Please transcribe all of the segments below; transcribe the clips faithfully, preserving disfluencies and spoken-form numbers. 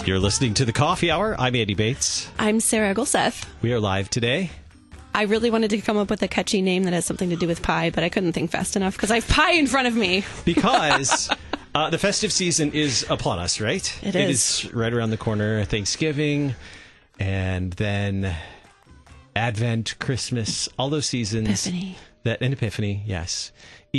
You're listening to The Coffee Hour. I'm Andy Bates. I'm Sarah Eggleseth. We are live today. I really wanted to come up with a catchy name that has something to do with pie, but I couldn't think fast enough because I have pie in front of me. Because uh, the festive season is upon us, right? It is. It is right around the corner. Thanksgiving, and then Advent, Christmas, all those seasons. Epiphany. That, and Epiphany, yes.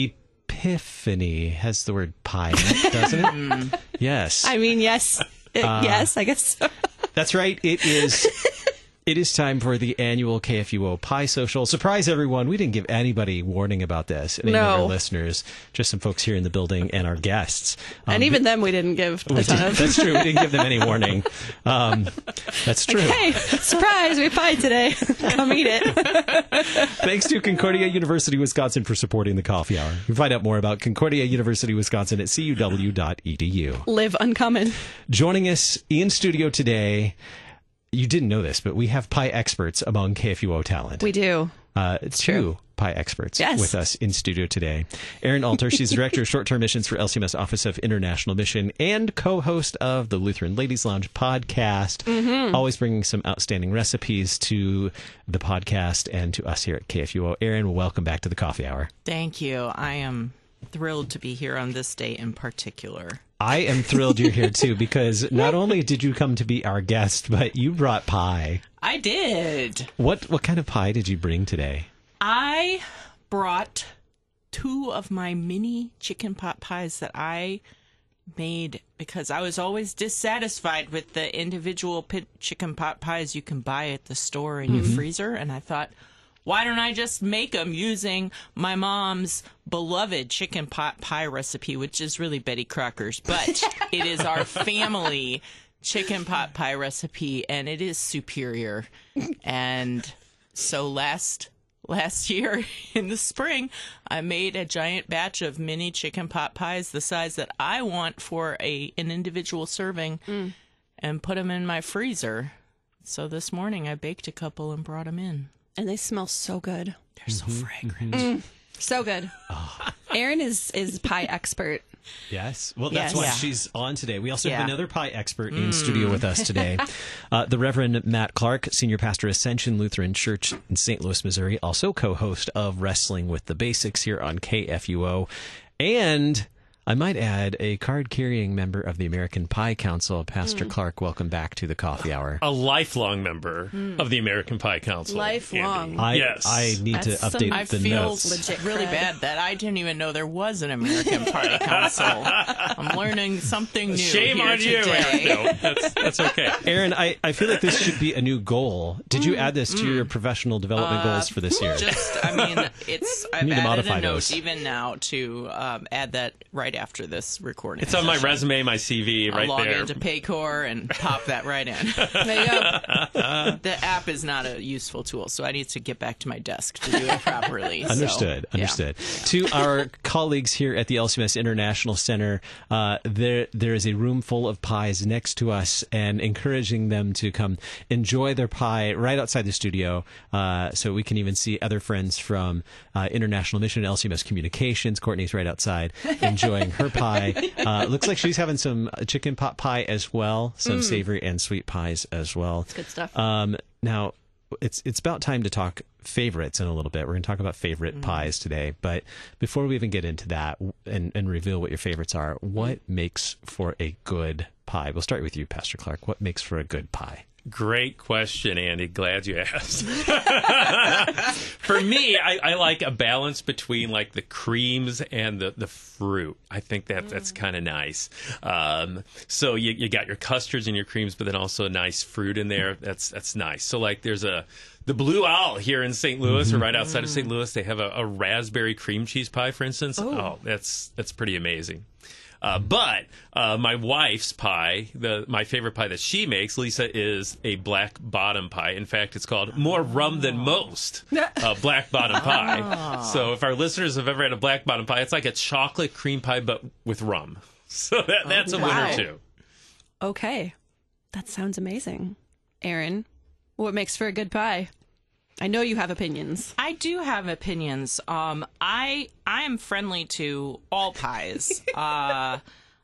Epiphany has the word pie in it, doesn't it? Yes. I mean, yes. Uh, yes, I guess so. That's right. It is... It is time for the annual K F U O Pie Social. Surprise, everyone. We didn't give anybody warning about this. Any no. of our listeners, just some folks here in the building and our guests. Um, and even them we didn't give a ton of. That's true. We didn't give them any warning. Um, that's true. Like, hey, surprise, we have pie today. Come eat it. Thanks to Concordia University, Wisconsin for supporting the Coffee Hour. You can find out more about Concordia University, Wisconsin at c u w dot e d u. Live uncommon. Joining us in studio today... You didn't know this, but we have pie experts among K F U O talent. We do. Uh, it's two pie experts yes. with us in studio today. Erin Alter, she's the Director of Short-Term Missions for L C M S Office of International Mission and co-host of the Lutheran Ladies Lounge podcast, mm-hmm. always bringing some outstanding recipes to the podcast and to us here at K F U O. Erin, welcome back to the Coffee Hour. Thank you. I am thrilled to be here on this day in particular. I am thrilled you're here, too, because not only did you come to be our guest, but you brought pie. I did. What what kind of pie did you bring today? I brought two of my mini chicken pot pies that I made because I was always dissatisfied with the individual pit chicken pot pies you can buy at the store in mm-hmm. your freezer. And I thought, why don't I just make them using my mom's beloved chicken pot pie recipe, which is really Betty Crocker's, but it is our family chicken pot pie recipe, and it is superior. And so last last year in the spring, I made a giant batch of mini chicken pot pies the size that I want for a an individual serving mm. and put them in my freezer. So this morning I baked a couple and brought them in. And they smell so good. They're so mm-hmm, fragrant. Mm-hmm. Mm, so good. Oh. Erin is, is pie expert. Yes. Well, that's yes. why yeah. she's on today. We also yeah. have another pie expert in mm. studio with us today. Uh, the Reverend Matt Clark, Senior Pastor, Ascension Lutheran Church in Saint Louis, Missouri, also co-host of Wrestling with the Basics here on K F U O. And... I might add, a card-carrying member of the American Pie Council. Pastor mm. Clark, welcome back to the Coffee Hour. A lifelong member mm. of the American Pie Council. Lifelong. I, yes. I need That's to update I the feel notes. legit really bad that I didn't even know there was an American Pie Council. I'm learning something new. Shame here on you, today. Erin. No, that's, that's okay. Erin, I, I feel like this should be a new goal. Did you add this to mm. your professional development uh, goals for this year? Just, I mean, it's. I've need to added modify a note those. even now to um, add that right after this recording. It's on my resume, my C V, right I'll log there. into Paycor and pop that right in. There you go. The app is not a useful tool, so I need to get back to my desk to do it properly. Understood. So, understood. Yeah. To our colleagues here at the L C M S International Center, uh, there there is a room full of pies next to us, and encouraging them to come enjoy their pie right outside the studio, uh, so we can even see other friends from uh, International Mission and L C M S Communications. Courtney's right outside enjoying her pie. Uh, looks like she's having some chicken pot pie as well, some mm. savory and sweet pies as well. That's good stuff. Um, now, it's it's about time to talk favorites in a little bit. We're going to talk about favorite mm. pies today. But before we even get into that and, and reveal what your favorites are, what mm. makes for a good pie? We'll start with you, Pastor Clark. What makes for a good pie? Great question, Andy. Glad you asked. For me, I, I like a balance between like the creams and the, the fruit. I think that that's kind of nice. Um, so you you got your custards and your creams, but then also a nice fruit in there. That's that's nice. So like there's a the Blue Owl here in Saint Louis, mm-hmm. or right outside of Saint Louis. They have a, a raspberry cream cheese pie, for instance. Oh, oh that's that's pretty amazing. Uh, but uh, my wife's pie, the my favorite pie that she makes, Lisa, is a black bottom pie. In fact, it's called More Rum Than Most uh, Black Bottom Pie. Oh. So if our listeners have ever had a black bottom pie, it's like a chocolate cream pie, but with rum. So that that's a wow. winner, too. Okay. That sounds amazing. Erin, what makes for a good pie? I know you have opinions. I do have opinions. Um, I I am friendly to all pies. uh,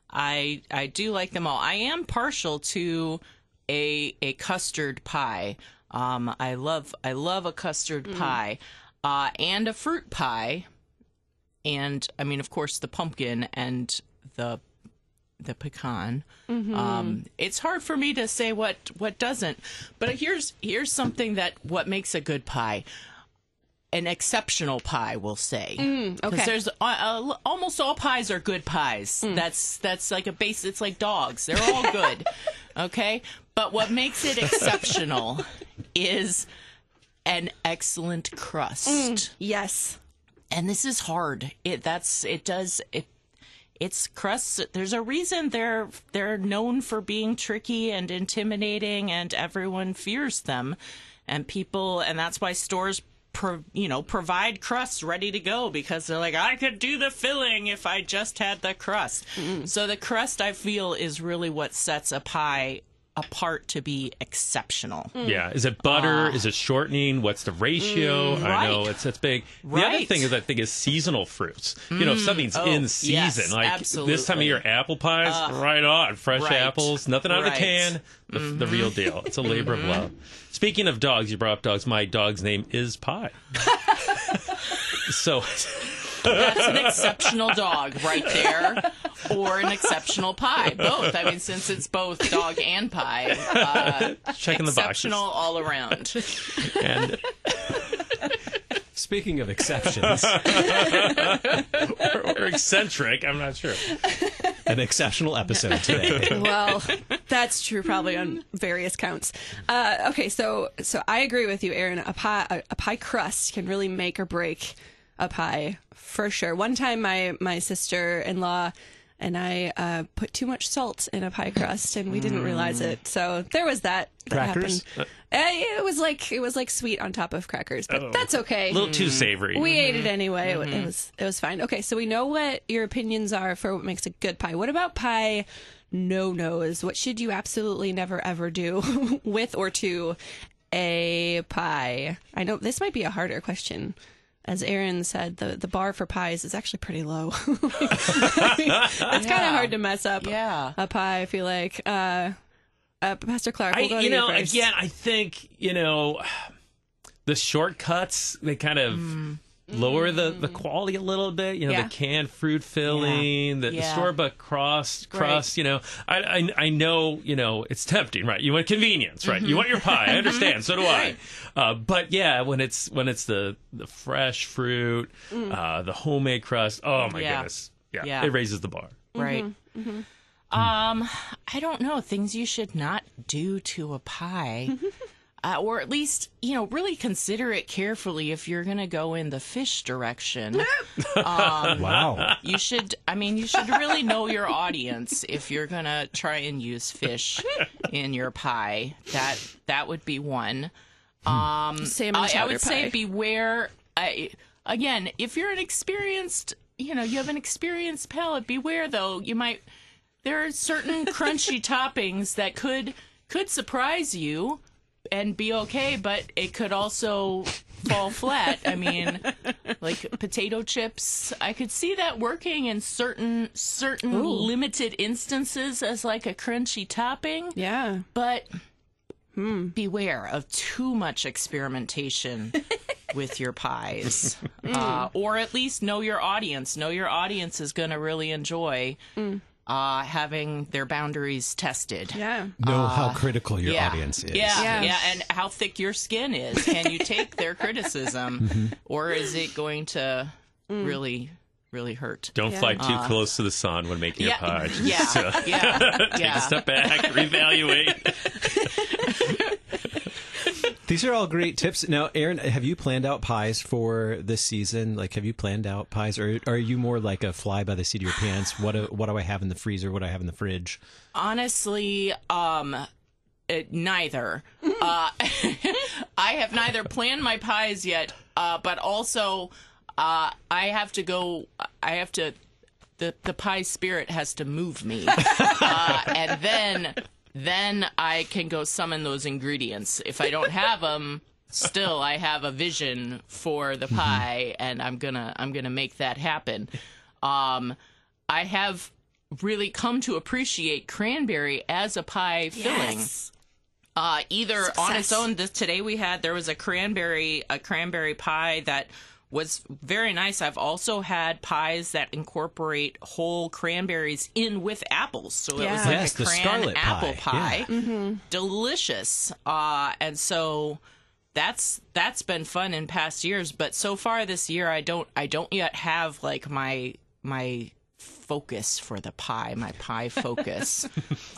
I I do like them all. I am partial to a a custard pie. Um, I love I love a custard mm. pie, uh, and a fruit pie, and I mean, of course, the pumpkin and the the pecan. Mm-hmm. Um, it's hard for me to say what what doesn't, but here's here's something that what makes a good pie. An exceptional pie, we'll say. Mm, okay. There's uh, uh, almost all pies are good pies. Mm. That's that's like a base. It's like dogs. They're all good. Okay. But what makes it exceptional is an excellent crust. Mm, yes. And this is hard. It that's it does it. It's crusts. There's a reason they're they're known for being tricky and intimidating, and everyone fears them, and people, and that's why stores. Pro, you know, provide crusts ready to go because they're like, I could do the filling if I just had the crust. Mm. So the crust, I feel, is really what sets a pie apart to be exceptional. Mm. Yeah. Is it butter? Uh, is it shortening? What's the ratio? Mm, I right. know it's it's big. The right. other thing is I think is seasonal fruits. Mm. You know, if something's oh, in season, yes, like absolutely. this time of year, apple pies, uh, right on. Fresh right. apples, nothing out right. of the can. The, mm-hmm. the real deal. It's a labor mm-hmm. of love. Speaking of dogs, you brought up dogs. My dog's name is Pie. So that's an exceptional dog right there, or an exceptional pie. Both. I mean, since it's both dog and pie, uh, checking the boxes. Exceptional all around. And speaking of exceptions, or, or eccentric, I'm not sure. An exceptional episode today. Well, that's true, probably on various counts. Uh, okay, so so I agree with you, Aaron. A pie, a, a pie crust can really make or break a pie for sure. One time, my my sister-in-law and I uh, put too much salt in a pie crust, and we didn't realize it. So there was that. that Crackers? Happened. Uh, it was like it was like sweet on top of crackers, but oh. that's okay. A little too savory. We mm-hmm. ate it anyway. Mm-hmm. It was it was fine. Okay, so we know what your opinions are for what makes a good pie. What about pie no-nos? What should you absolutely never ever do with or to a pie? I know this might be a harder question. As Aaron said, the, the bar for pies is actually pretty low. It's yeah. kind of hard to mess up yeah. a pie, I feel like. Uh, uh, Pastor Clark, we'll I, go to you know, you first. again, I think, you know, the shortcuts, they kind of mm. lower the, the quality a little bit. You know, yeah. the canned fruit filling, yeah. the, yeah. the store-bought crust, crust right. you know. I, I I know, you know, it's tempting, right? You want convenience, right? Mm-hmm. You want your pie. I understand. So do right. I. Uh, but, yeah, when it's when it's the, the fresh fruit, mm. uh, the homemade crust, oh, my yeah. goodness. Yeah, yeah, it raises the bar. Right. Mm-hmm. Mm-hmm. Um, I don't know. Things you should not do to a pie. Uh, or at least, you know, really consider it carefully if you're going to go in the fish direction. Um, wow. You should, I mean, you should really know your audience if you're going to try and use fish in your pie. That that would be one. Um, Salmon I, I would pie. say beware. I, again, if you're an experienced, you know, you have an experienced palate, beware, though. You might, there are certain crunchy toppings that could could surprise you and be okay, but it could also fall flat. I mean, like potato chips, I could see that working in certain certain Ooh. limited instances as like a crunchy topping. Yeah. But hmm. beware of too much experimentation with your pies. Uh, or at least know your audience. Know your audience is going to really enjoy mm. Uh, having their boundaries tested. Yeah. Know uh, how critical your yeah. audience is. Yeah, yeah, yeah, and how thick your skin is. Can you take their criticism, mm-hmm. or is it going to mm. really, really hurt? Don't yeah. fly too uh, close to the sun when making yeah, your pie. Just, yeah, uh, yeah, take yeah. a step back, reevaluate. These are all great tips. Now, Aaron, have you planned out pies for this season? Like, have you planned out pies, or are you more like a fly by the seat of your pants? What do, what do I have in the freezer? What do I have in the fridge? Honestly, um, it, neither. uh, I have neither planned my pies yet, uh, but also uh, I have to go. I have to. The the pie spirit has to move me, uh, and then. Then I can go summon those ingredients. If I don't have them, still I have a vision for the pie, and I'm gonna I'm gonna make that happen. Um, I have really come to appreciate cranberry as a pie filling. Yes. Uh, either on its Success. own. This today we had there was a cranberry a cranberry pie that was very nice. I've also had pies that incorporate whole cranberries in with apples, so it was Yeah. like Yes, a the cran scarlet apple pie. pie. Delicious. Uh, and so that's that's been fun in past years. But so far this year, I don't I don't yet have like my my focus for the pie, my pie focus.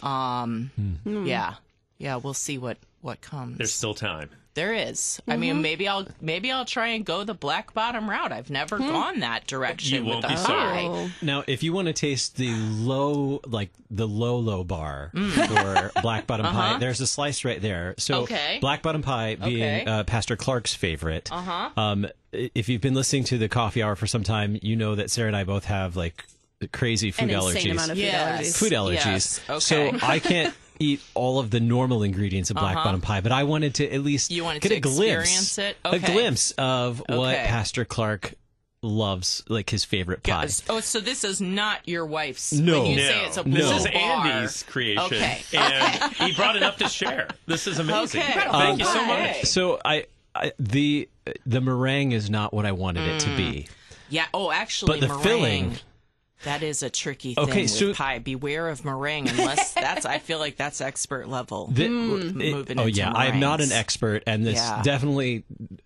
um, yeah. Yeah, we'll see what, what comes. There's still time. There is. I mean, maybe I'll maybe I'll try and go the black bottom route. I've never gone that direction You with won't a be sorry. pie. Oh. Now, if you want to taste the low, like the low, low bar for black bottom pie, there's a slice right there. So, Okay. black bottom pie being Okay. uh, Pastor Clark's favorite. Uh-huh. Um, i- if you've been listening to the coffee hour for some time, you know that Sarah and I both have like crazy food An allergies. insane amount of food Yes. allergies. food allergies. Yes, okay. So I can't eat all of the normal ingredients of black bottom pie, but I wanted to at least You wanted get to a glimpse, experience it? a Okay. glimpse of what Okay. Pastor Clark loves, like his favorite pie. Yes. Oh, so this is not your wife's. No. When you No, say it's a No. this blue is bar. Andy's creation, Okay. and he brought it up to share. This is amazing. Okay. Thank you so Okay. much. So I, I the the meringue is not what I wanted it to be. Yeah. Oh, actually, But the meringue. filling- That is a tricky thing Okay, with so- pie. Beware of meringue, unless that's. I feel like that's expert level. The- it- moving oh into yeah, I'm not an meringues. expert, and this Yeah. definitely,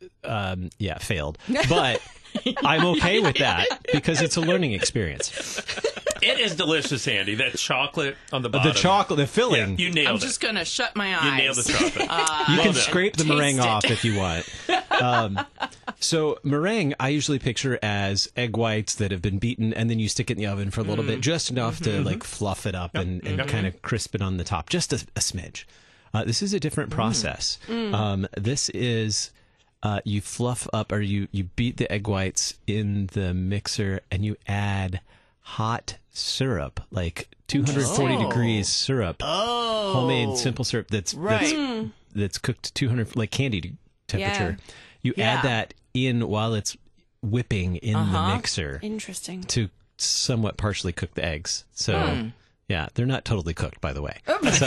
um, yeah, failed. But I'm okay with that because it's a learning experience. It is delicious, Andy. That chocolate on the bottom. The chocolate, the Yeah, filling, you nailed I'm it. just gonna shut my eyes. You nailed the chocolate. you Well can done. scrape the Taste meringue it. off if you want. Um, so meringue, I usually picture as egg whites that have been beaten, and then you stick it in the oven for a little bit, just enough to like fluff it up and, and kind of crisp it on the top, just a, a smidge. Uh, this is a different process. Um, this is uh, you fluff up or you you beat the egg whites in the mixer, and you add hot syrup, like two hundred forty Oh. degrees syrup, Oh, homemade simple syrup that's that's Right. that's cooked to two hundred like candy temperature. Yeah. You Yeah. add that in while it's whipping in Uh-huh. the mixer Interesting. to somewhat partially cook the eggs. So yeah, they're not totally cooked, by the way. So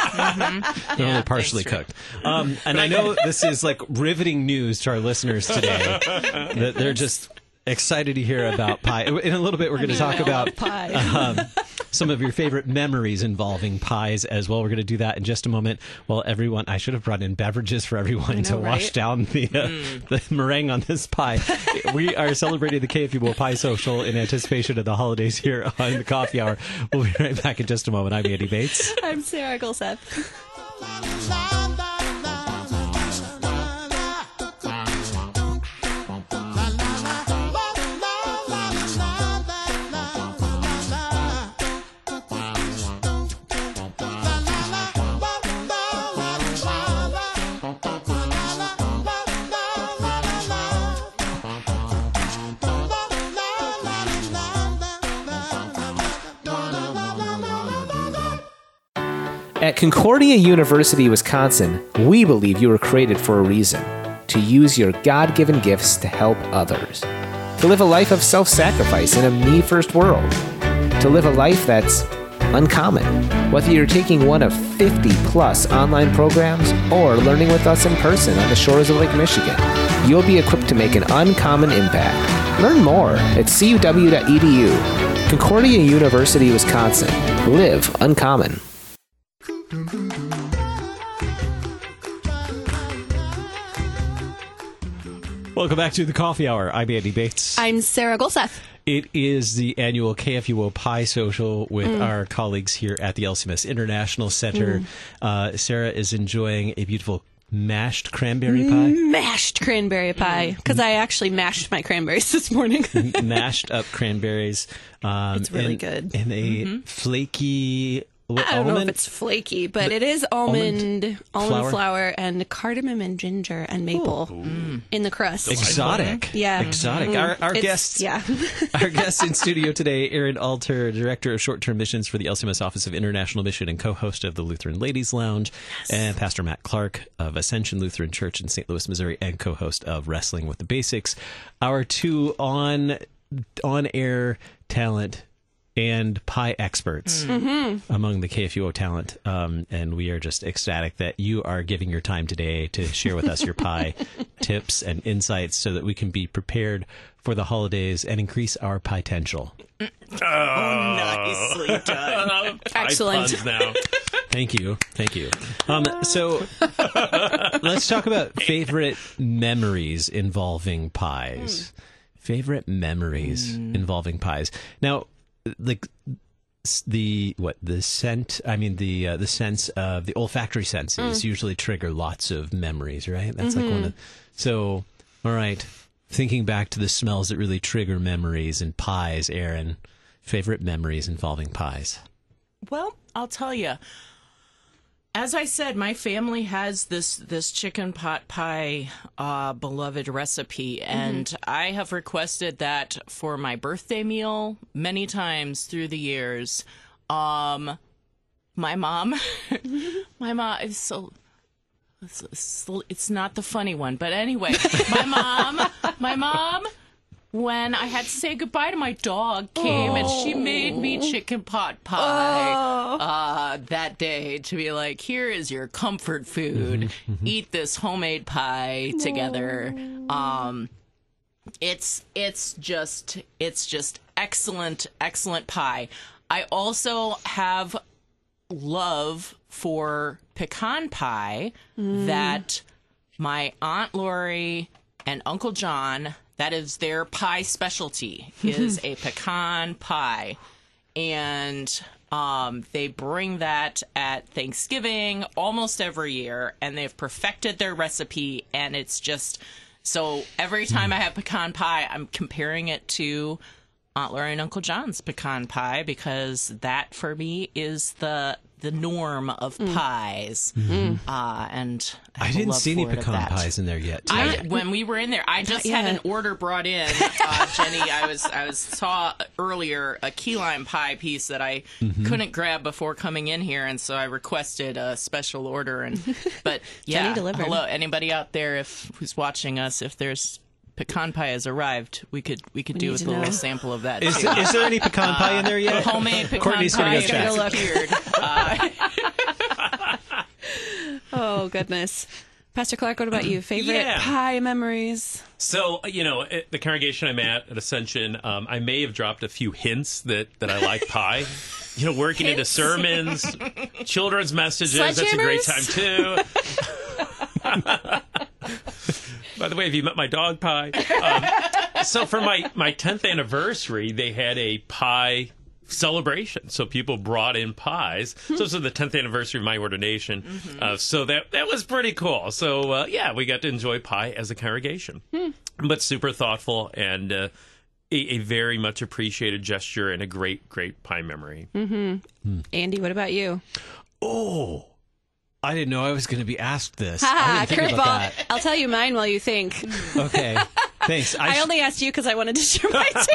they're only partially thanks, cooked. Um, and I know this is like riveting news to our listeners today that they're just excited to hear about pie. In a little bit, we're going to talk about pie. um, some of your favorite memories involving pies as well. We're going to do that in just a moment. Well, everyone, I should have brought in beverages for everyone to know, wash right? down the uh, the meringue on this pie. We are celebrating the K F U O Pie Social in anticipation of the holidays here on the Coffee Hour. We'll be right back in just a moment. I'm Andy Bates. I'm Sarah Gulseth. At Concordia University, Wisconsin, we believe you were created for a reason to use your God given gifts to help others, to live a life of self sacrifice in a me first world, to live a life that's uncommon. Whether you're taking one of fifty plus online programs or learning with us in person on the shores of Lake Michigan, you'll be equipped to make an uncommon impact. Learn more at c u w dot e d u. Concordia University, Wisconsin. Live uncommon. Welcome back to the Coffee Hour. I'm Andy Bates. I'm Sarah Gulseth. It is the annual K F U O Pie Social with our colleagues here at the L C M S International Center. Uh, Sarah is enjoying a beautiful mashed cranberry pie. Mashed cranberry pie. Because I actually mashed my cranberries this morning. Mashed up cranberries. Um, It's really and- good. And a flaky what, I don't know if almond? it's flaky, but it is almond, almond, flour? flour? and cardamom and ginger and maple in the crust. Exotic. Yeah. Exotic. Our, our It's- guests. Yeah. Our guest in studio today, Erin Alter, Director of Short-Term Missions for the L C M S Office of International Mission and co-host of the Lutheran Ladies Lounge, and Pastor Matt Clark of Ascension Lutheran Church in Saint Louis, Missouri, and co-host of Wrestling with the Basics. Our two on on-air talent and pie experts Mm-hmm. among the K F U O talent. Um, and we are just ecstatic that you are giving your time today to share with us your pie tips and insights so that we can be prepared for the holidays and increase our potential. Nicely done. Pie Excellent. puns now. Thank you. Thank you. Um, so let's talk about favorite memories involving pies. Favorite memories involving pies. Now, like s- the what the scent? I mean the uh, the sense of the olfactory senses usually trigger lots of memories, right? That's like one of. So, all right. Thinking back to the smells that really trigger memories and pies, Aaron. Favorite memories involving pies. Well, I'll tell you. As I said, my family has this this chicken pot pie uh, beloved recipe, and I have requested that for my birthday meal many times through the years. Um, my mom, my mom is so. It's, it's, it's not the funny one, but anyway, my mom, my mom, when I had to say goodbye to my dog, came and she made me chicken pot pie uh, that day to be like, here is your comfort food. Eat this homemade pie together. Um, it's it's just it's just excellent, excellent pie. I also have love for pecan pie that my Aunt Lori and Uncle John, that is their pie specialty, is a pecan pie. And um, they bring that at Thanksgiving almost every year, and they've perfected their recipe, and it's just... So every time I have pecan pie, I'm comparing it to Aunt Lori and Uncle John's pecan pie, because that, for me, is the... the norm of pies. Uh, and I, I have a didn't love see any for it of pecan that. pies in there yet. I, when we were in there, I just had yet. an order brought in, uh, Jenny. I was I was saw earlier a key lime pie piece that I couldn't grab before coming in here, and so I requested a special order. And but yeah, Jenny delivered. hello, anybody out there if who's watching us, if there's pecan pie has arrived, we could we could do need with to a little know. sample of that. Is, too. is there any pecan pie in there yet? Homemade pecan Courtney's gonna pie go check. has Gotta look. appeared. Uh, Oh, goodness. Pastor Clark, what about you? Favorite Yeah. pie memories? So, you know, at the congregation I'm at at Ascension, um, I may have dropped a few hints that, that I like pie. You know, working into sermons, children's messages, that's a great time too. By the way, have you met my dog Pie? Um, so for my, my tenth anniversary, they had a pie celebration. So people brought in pies. So this was the tenth anniversary of my ordination. Uh, so that that was pretty cool. So, uh, yeah, we got to enjoy pie as a congregation. But super thoughtful and uh, a, a very much appreciated gesture and a great, great pie memory. Andy, what about you? Oh, I didn't know I was going to be asked this. Ha, I didn't think about curveball. that. I'll tell you mine while you think. Okay, thanks. I, I sh- only asked you because I wanted to share mine too.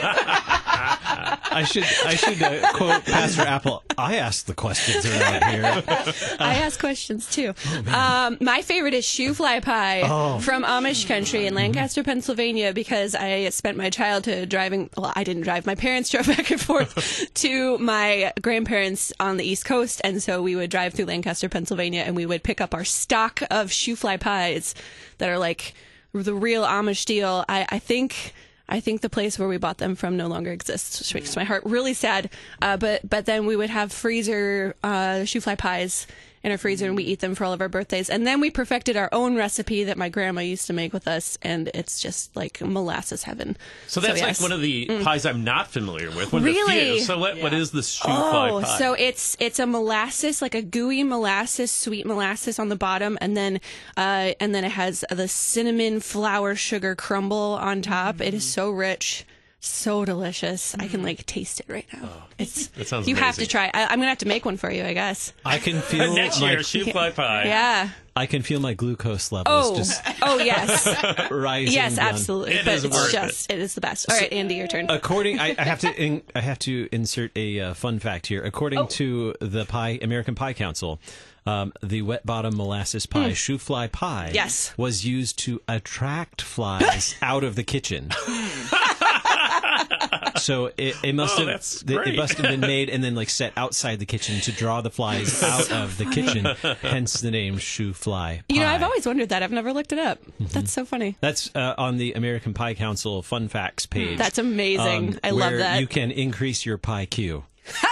I should I should uh, quote Pastor Apple. I asked the questions around here. I ask questions too. Um, my favorite is shoe fly pie Oh. from Amish country in Lancaster, Pennsylvania, because I spent my childhood driving. Well, I didn't drive. My parents drove back and forth to my grandparents on the East Coast, and so we would drive through Lancaster, Pennsylvania, and we would pick up our stock of shoe fly pies that are like the real Amish deal. I, I think. I think the place where we bought them from no longer exists, which makes my heart really sad. Uh, but but then we would have freezer uh, shoe fly pies in our freezer, and we eat them for all of our birthdays. And then we perfected our own recipe that my grandma used to make with us, and it's just like molasses heaven. So that's yes. like one of the pies I'm not familiar with. One of the Really? few. So what, what is the shoe fly Oh, pie? so it's it's a molasses, like a gooey molasses, sweet molasses on the bottom, and then uh, and then it has the cinnamon flour sugar crumble on top. It is so rich, so delicious. I can like taste it right now. It's that sounds you have to amazing. try. I, I'm gonna have to make one for you, I guess. I can feel Next my year, shoe fly pie. Yeah. I can feel my glucose levels Oh. just Oh yes. rising. Yes, down. absolutely. It but is it's worth just it is the best. All right, Andy, your turn. According, I, I have to, in, I have to insert a uh, fun fact here. According Oh. to the Pie American Pie Council, um, the wet bottom molasses pie, shoe fly pie, Yes. was used to attract flies out of the kitchen. So it, it must Oh, have that's it, it great. must have been made and then like set outside the kitchen to draw the flies out of the kitchen. Hence the name Shoe Fly Pie. You know, I've always wondered that. I've never looked it up. That's so funny. That's uh, on the American Pie Council Fun Facts page. That's amazing. um, I love where that. You can increase your pie Q.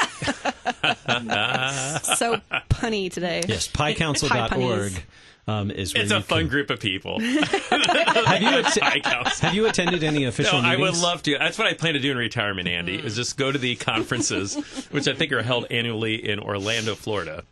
So punny today. Yes, pie council dot org um, is where It's you a fun can- group of people. Have you, att- Pie council. have you attended any official No, I meetings? would love to. That's what I plan to do in retirement, Andy, is just go to the conferences, which I think are held annually in Orlando, Florida.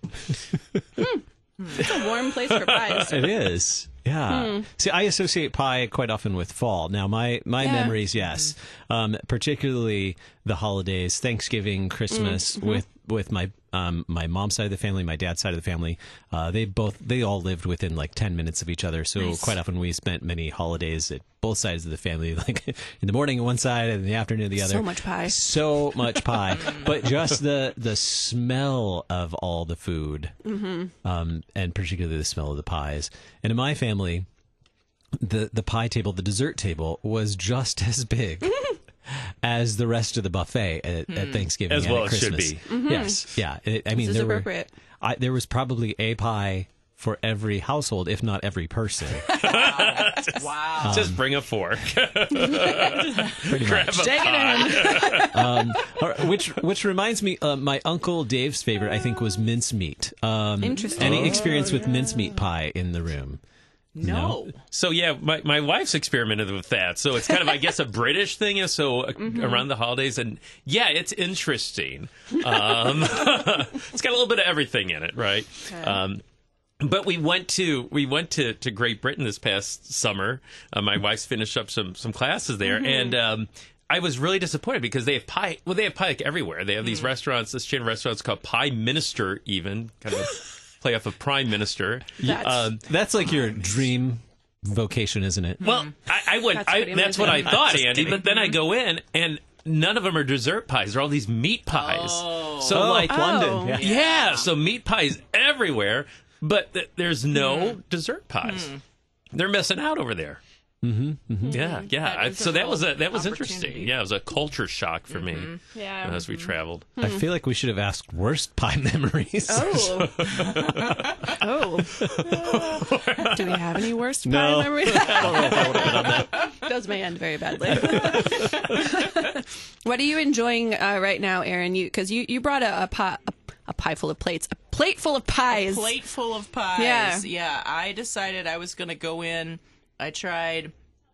It's a warm place for pies. It is. Yeah. Hmm. See, I associate pie quite often with fall. Now, my, my Yeah. memories, yes, um, particularly the holidays, Thanksgiving, Christmas, Mm-hmm. with with my um, my mom's side of the family, my dad's side of the family. Uh, they both they all lived within like ten minutes of each other. So Nice. quite often we spent many holidays at both sides of the family, like in the morning on one side and in the afternoon the other. So much pie. So much pie. But just the the smell of all the food, Mm-hmm. um, and particularly the smell of the pies. And in my family, the the pie table, the dessert table, was just as big as the rest of the buffet at, at Thanksgiving As and well at it should Christmas. be. Yes, yeah. It, I mean, This is there were appropriate. I, there was probably a pie for every household, if not every person. Wow. Just bring a fork. Pretty Grab much. a Take it in. Um, or- which which reminds me, uh, my uncle Dave's favorite, I think, was mincemeat. Um, Interesting. Any experience with mincemeat pie in the room? No. So yeah, my, my wife's experimented with that. So it's kind of, I guess, a British thing. So uh, around the holidays, and yeah, it's interesting. Um, it's got a little bit of everything in it, right? Um, but we went to we went to, to Great Britain this past summer. Uh, my wife's finished up some some classes there, and um, I was really disappointed because they have pie. Well, they have pie like everywhere. They have these restaurants, this chain of restaurants called Pie Minister, even kind of a play off of Prime Minister. That's- Um, That's like your dream vocation, isn't it? Well, I, I went. That's I, pretty that's what I amazing. thought, Just Andy. kidding. But then I go in, and none of them are dessert pies. They're all these meat pies. Oh. So Oh, like London. Yeah. yeah, so meat pies everywhere, but th- there's no dessert pies. They're missing out over there. Mm-hmm, Yeah, yeah. That I, is a so that was a real that was opportunity. interesting. Yeah, it was a culture shock for me Yeah. as we traveled. I feel like we should have asked worst pie memories. Oh. oh. Do we have any worst pie No. memories? Does may end very badly. What are you enjoying uh, right now, Aaron? You because you, you brought a, a pie a, a pie full of plates, a plate full of pies. Plate full of pies. Yeah. Yeah. I decided I was going to go in. I tried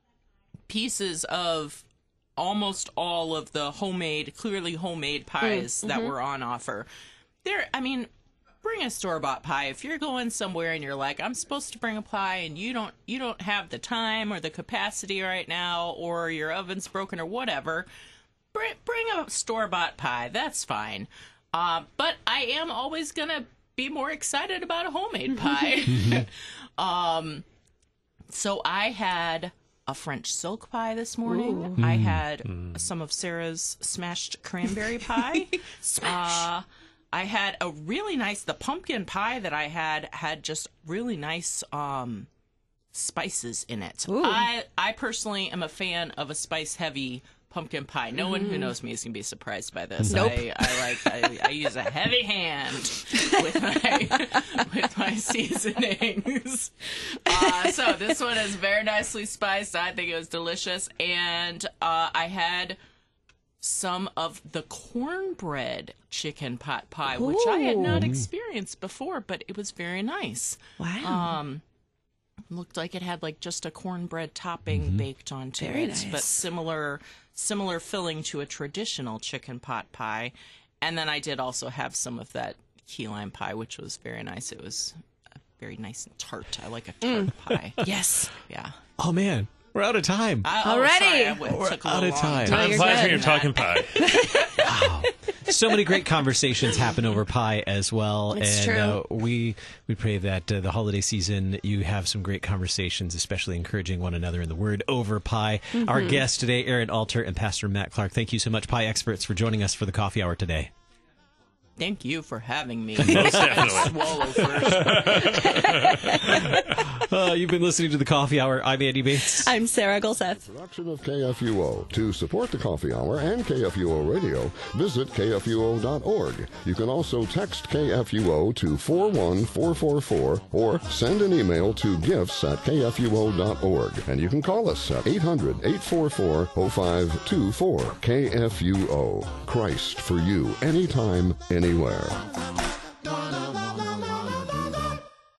pieces of almost all of the homemade, clearly homemade pies that were on offer. There, I mean, bring a store-bought pie. If you're going somewhere and you're like, I'm supposed to bring a pie and you don't you don't have the time or the capacity right now, or your oven's broken or whatever, bring, bring a store-bought pie. That's fine. Uh, but I am always going to be more excited about a homemade pie. um, so I had a French silk pie this morning. I had some of Sarah's smashed cranberry pie. Smash. Uh, I had a really nice, the pumpkin pie that I had had just really nice um, spices in it. Ooh. I, I personally am a fan of a spice heavy pumpkin pie. No one who knows me is gonna be surprised by this. Nope. I, I like I, I use a heavy hand with my with my seasonings. Uh, so this one is very nicely spiced. I think it was delicious, and uh, I had some of the cornbread chicken pot pie, which I had not experienced before, but it was very nice. Wow. Um, looked like it had like just a cornbread topping baked onto Very it, nice. but similar similar filling to a traditional chicken pot pie. And then I did also have some of that key lime pie, which was very nice. It was uh, very nice and tart. I like a tart pie. yes. Yeah. Oh man, we're out of time. I, oh, Already? sorry, I went- We're took a out little of long. time. Time you're flies when good. you're talking pie. So many great conversations happen over pie as well, It's and true. Uh, we we pray that uh, the holiday season you have some great conversations, especially encouraging one another in the Word over pie. Mm-hmm. Our guests today, Aaron Alter and Pastor Matt Clark. Thank you so much, pie experts, for joining us for the coffee hour today. Thank you for having me. Most definitely. Swallow first. Uh, you've been listening to the Coffee Hour. I'm Andy Bates. I'm Sarah Gulseth. Production of K F U O. To support the Coffee Hour and K F U O Radio, visit K F U O dot org. You can also text K F U O to four one four four four or send an email to gifts at K F U O dot org. And you can call us at eight hundred, eight four four, oh five two four. K F U O. Christ for you, anytime, anywhere.